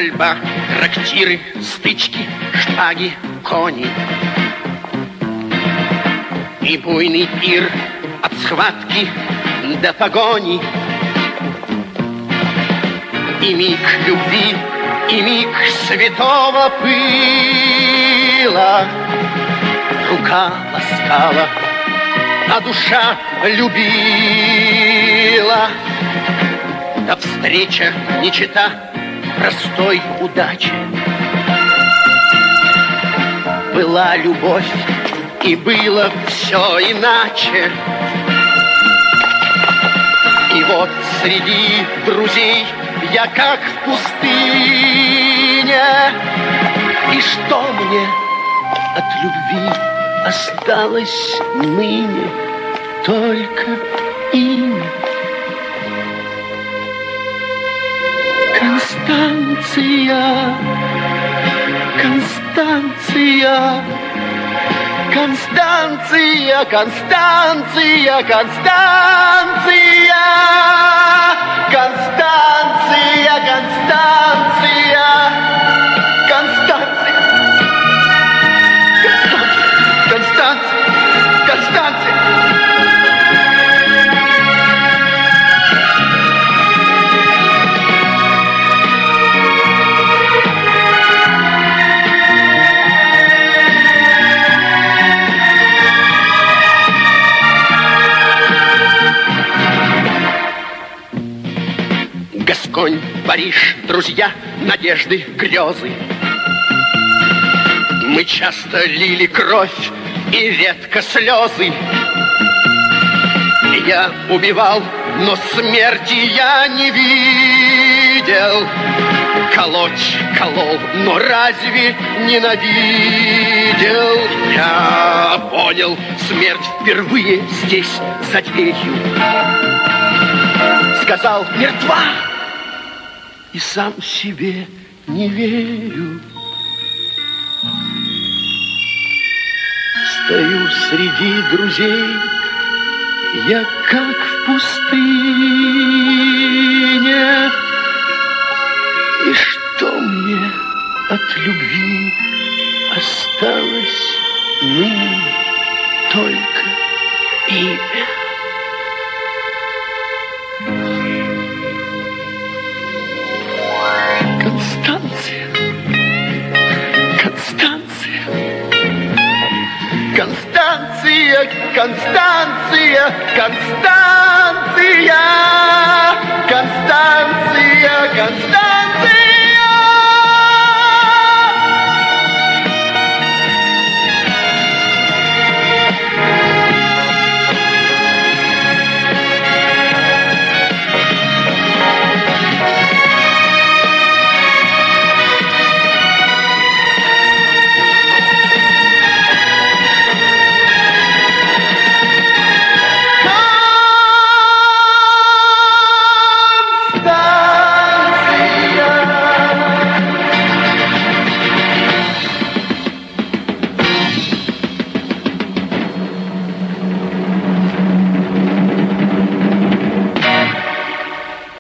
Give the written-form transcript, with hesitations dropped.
Стрельба, трактиры, стычки, шпаги, кони. И буйный пир от схватки до погони. И миг любви, и миг святого пыла. Рука ласкала, а душа любила. Да встреча не чета простой удачи. Была любовь, и было все иначе. И вот среди друзей я как в пустыне. И что мне от любви осталось ныне? Только имя. Констанция, Констанция, Констанция, Констанция, Констанция, Констанция, Констанция, Констанция, Констанция, Констанция. Гасконь, Париж, друзья, надежды, грезы. Мы часто лили кровь и редко слезы. Я убивал, но смерти я не видел. Колоть колол, но разве ненавидел? Я понял смерть впервые здесь, за дверью. Сказал: мертва. И сам себе не верю. Стою среди друзей, я как в пустыне. И что мне от любви осталось ныне? Только имя. Констанция, Констанция, Констанция, Констанция, Констанция, Констанция, Констанция.